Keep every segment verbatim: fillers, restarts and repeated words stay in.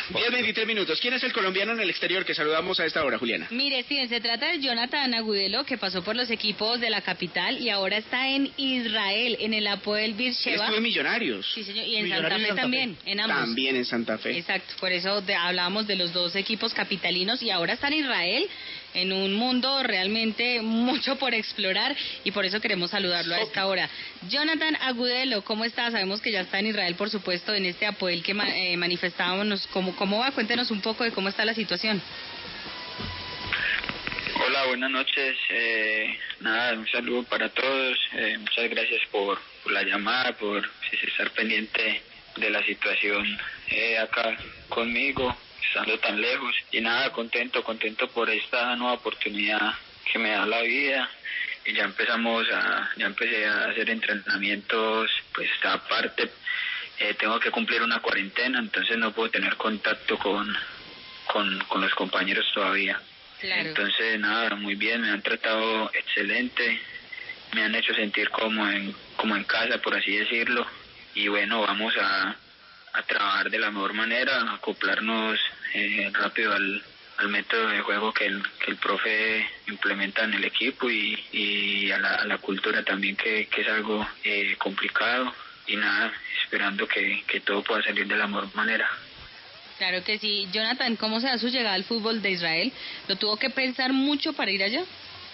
diez, veintitrés minutos. ¿Quién es el colombiano en el exterior que saludamos a esta hora, Juliana? Mire, Steven, se trata de Jonathan Agudelo, que pasó por los equipos de la capital y ahora está en Israel, en el Hapoel Beersheva. Estuvo en Millonarios. Sí, señor, y en Millonarios Santa Fe Santa también, Fe. en ambos. También en Santa Fe. Exacto, por eso de, hablábamos de los dos equipos capitalinos y ahora está en Israel, en un mundo realmente mucho por explorar y por eso queremos saludarlo a esta hora. Jonathan Agudelo, ¿cómo está? Sabemos que ya está en Israel, por supuesto, en este Hapoel que ma eh, manifestábamos. ¿Cómo, ¿Cómo va? Cuéntenos un poco de cómo está la situación. Hola, buenas noches. Eh, nada, un saludo para todos. Eh, muchas gracias por, por la llamada, por estar pendiente de la situación eh, acá conmigo, estando tan lejos. Y nada, contento, contento por esta nueva oportunidad que me da la vida. Y ya empezamos a, ya empecé a hacer entrenamientos, pues aparte eh, tengo que cumplir una cuarentena, entonces no puedo tener contacto con, con, con los compañeros todavía. Claro. Entonces nada, muy bien, me han tratado excelente, me han hecho sentir como en, como en casa, por así decirlo. Y bueno, vamos a, a trabajar de la mejor manera, a acoplarnos eh, rápido al, al método de juego que el, que el profe implementa en el equipo y, y a, la, a la cultura también, que, que es algo eh, complicado. Y nada, esperando que, que todo pueda salir de la mejor manera. Claro que sí. Jonathan, ¿cómo se da su llegada al fútbol de Israel? ¿Lo tuvo que pensar mucho para ir allá?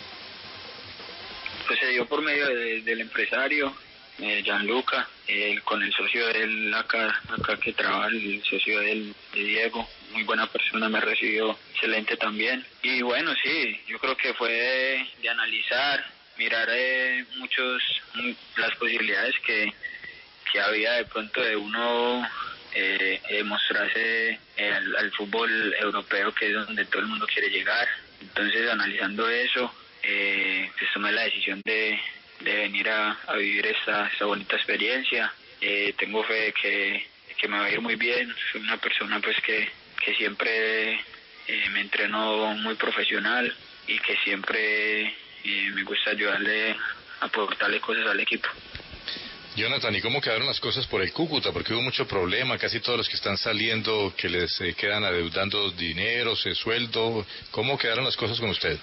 Pues se dio por medio de, del empresario, eh, Gianluca, él, con el socio de él acá, acá que trabaja, el socio de él, de Diego, muy buena persona, me recibió excelente también. Y bueno, sí, yo creo que fue de, de analizar, mirar eh, muchos, las posibilidades que, que había de pronto de uno eh, eh, mostrarse eh, al, al fútbol europeo, que es donde todo el mundo quiere llegar. Entonces, analizando eso, eh, pues tomé la decisión de, de venir a, a vivir esta, esta bonita experiencia. Eh, tengo fe de que, que me va a ir muy bien. Soy una persona pues que, que siempre eh, me entreno muy profesional y que siempre eh, me gusta ayudarle, aportarle cosas al equipo. Jonathan, ¿y cómo quedaron las cosas por el Cúcuta? Porque hubo mucho problema, casi todos los que están saliendo que les eh, quedan adeudando dinero, eh, sueldo. ¿Cómo quedaron las cosas con usted?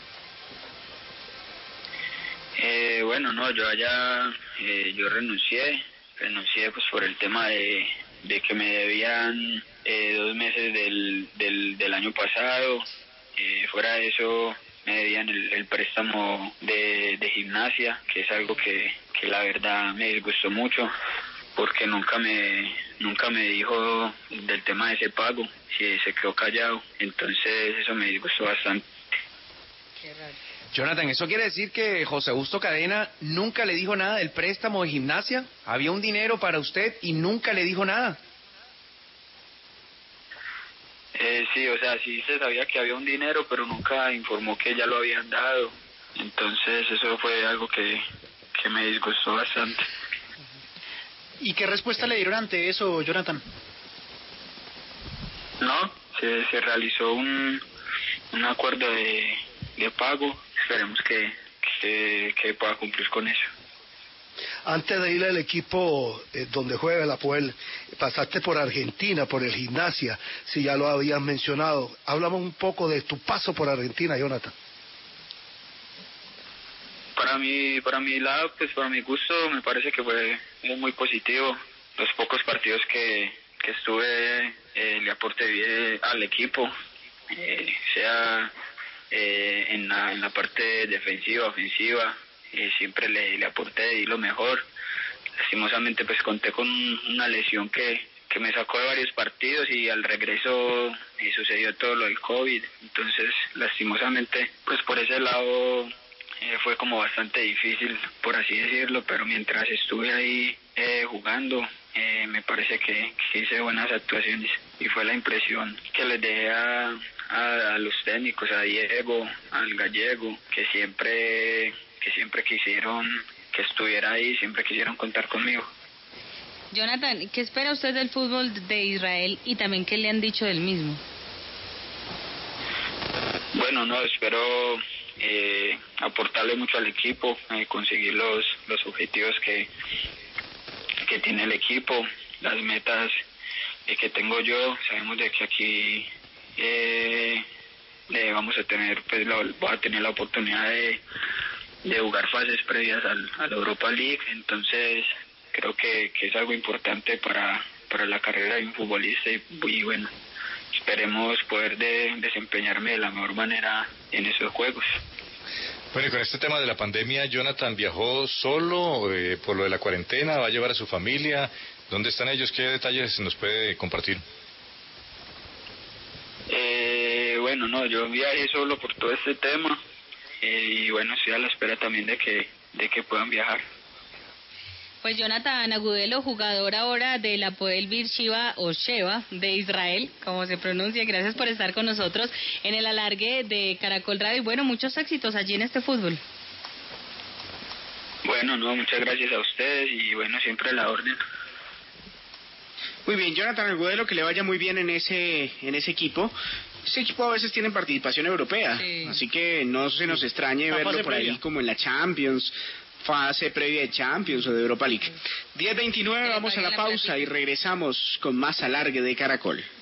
Eh, bueno, no, yo allá, eh, yo renuncié, renuncié pues por el tema de, de que me debían eh, dos meses del, del, del año pasado. Eh, fuera de eso, me debían el, el préstamo de, de gimnasia, que es algo que, que la verdad me disgustó mucho, porque nunca me nunca me dijo del tema de ese pago, si se quedó callado, entonces eso me disgustó bastante. Qué raro. Jonathan, ¿eso quiere decir que José Augusto Cadena nunca le dijo nada del préstamo de gimnasia? ¿Había un dinero para usted y nunca le dijo nada? Eh, sí, o sea, sí se sabía que había un dinero, pero nunca informó que ya lo habían dado. Entonces eso fue algo que, que me disgustó bastante. ¿Y qué respuesta le dieron ante eso, Jonathan? No, se, se realizó un, un acuerdo de, de pago. Esperemos que, que, que pueda cumplir con eso. Antes de ir al equipo eh, donde juega el Hapoel, pasaste por Argentina, por el Gimnasia, si ya lo habías mencionado. Háblame un poco de tu paso por Argentina, Jonathan. Para mí, para mi lado, pues para mi gusto, me parece que fue muy positivo. Los pocos partidos que, que estuve, eh, le aporté bien al equipo, eh, sea eh, en, la, en la parte defensiva, ofensiva. Eh, siempre le, le aporté, di lo mejor. Lastimosamente pues conté con una lesión que, que me sacó de varios partidos y al regreso eh, sucedió todo lo del COVID. Entonces lastimosamente pues por ese lado eh, fue como bastante difícil, por así decirlo, pero mientras estuve ahí eh, jugando eh, me parece que, que hice buenas actuaciones y fue la impresión que les dejé a, a, a los técnicos, a Diego, al Gallego, que siempre que siempre quisieron que estuviera ahí, siempre quisieron contar conmigo. Jonathan, ¿qué espera usted del fútbol de Israel y también qué le han dicho del mismo? Bueno, no, espero eh, aportarle mucho al equipo, eh, conseguir los, los objetivos que, que tiene el equipo, las metas eh, que tengo yo. Sabemos de que aquí eh, eh, vamos a tener, pues, la, voy a tener la oportunidad de, de jugar fases previas al, a la Europa League, entonces creo que, que es algo importante para, para la carrera de un futbolista y, y bueno, esperemos poder de, desempeñarme de la mejor manera en esos juegos. Bueno, y con este tema de la pandemia, Jonathan viajó solo eh, por lo de la cuarentena, va a llevar a su familia. ¿Dónde están ellos? ¿Qué detalles nos puede compartir? Eh, bueno, no, yo viajé solo por todo este tema eh, y bueno, estoy a la espera también de que, de que puedan viajar. Pues Jonathan Agudelo, jugador ahora del Hapoel Beersheva o Sheva de Israel, como se pronuncia. Gracias por estar con nosotros en el alargue de Caracol Radio y bueno, muchos éxitos allí en este fútbol. Bueno, no, muchas gracias a ustedes y bueno, siempre a la orden. Muy bien, Jonathan Agudelo, que le vaya muy bien en ese en ese equipo. Ese equipo a veces tiene participación europea, sí. Así que no se nos extrañe La verlo fase por ahí previa. como en la Champions, fase previa de Champions o de Europa League. diez veintinueve, Que vamos a vaya la la pausa plática. y regresamos con más alargue de Caracol.